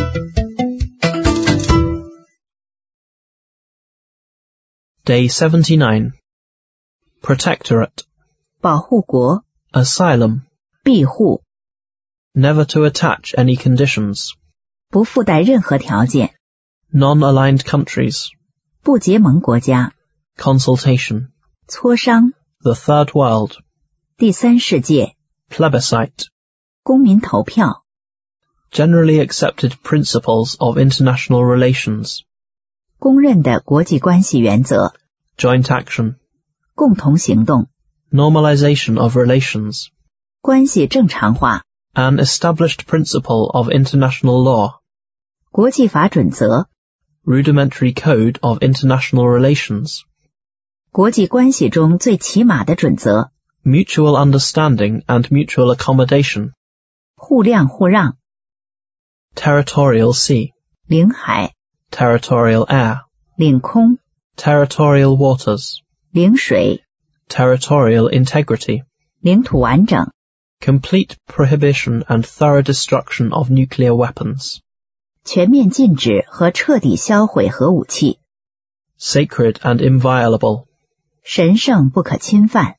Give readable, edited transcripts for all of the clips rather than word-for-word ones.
Day 79. Protectorate. 保护国 Asylum. 庇护 Never to attach any conditions. 不附带任何条件 Non-aligned countries. 不结盟国家 Consultation. 磋商 The Third World. 第三世界 Plebiscite. 公民投票 Generally accepted principles of international relations. 公认的国际关系原则 Joint action. 共同行动 Normalization of relations. 关系正常化 An established principle of international law. 国际法准则 Rudimentary code of international relations. 国际关系中最起码的准则 Mutual understanding and mutual accommodation. 互谅互让 Territorial sea. 领海 Territorial air. 领空 Territorial waters. 领水 Territorial integrity. 领土完整 Complete prohibition and thorough destruction of nuclear weapons. 全面禁止和彻底销毁核武器 Sacred and inviolable. 神圣不可侵犯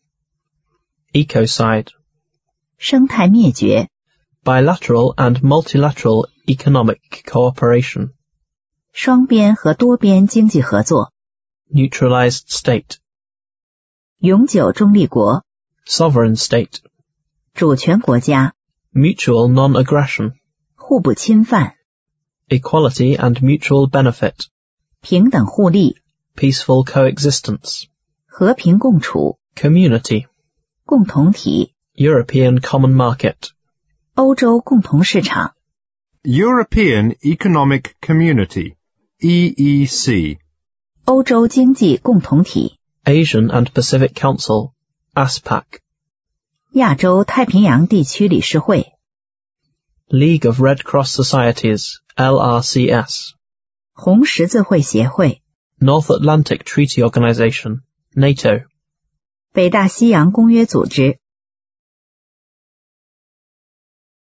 Ecocide. 生态灭绝 Bilateral and multilateral economic cooperation. 双边和多边经济合作 Neutralized state. 永久中立国 Sovereign state. 主权国家 Mutual non-aggression. 互不侵犯 Equality and mutual benefit. 平等互利 Peaceful coexistence. 和平共处 Community. 共同体 European common market. 欧洲共同市场 European Economic Community, EEC. 欧洲经济共同体 Asian and Pacific Council, ASPAC. 亚洲太平洋地区理事会 League of Red Cross Societies, LRCS. 红十字会协会 North Atlantic Treaty Organization, NATO. 北大西洋公约组织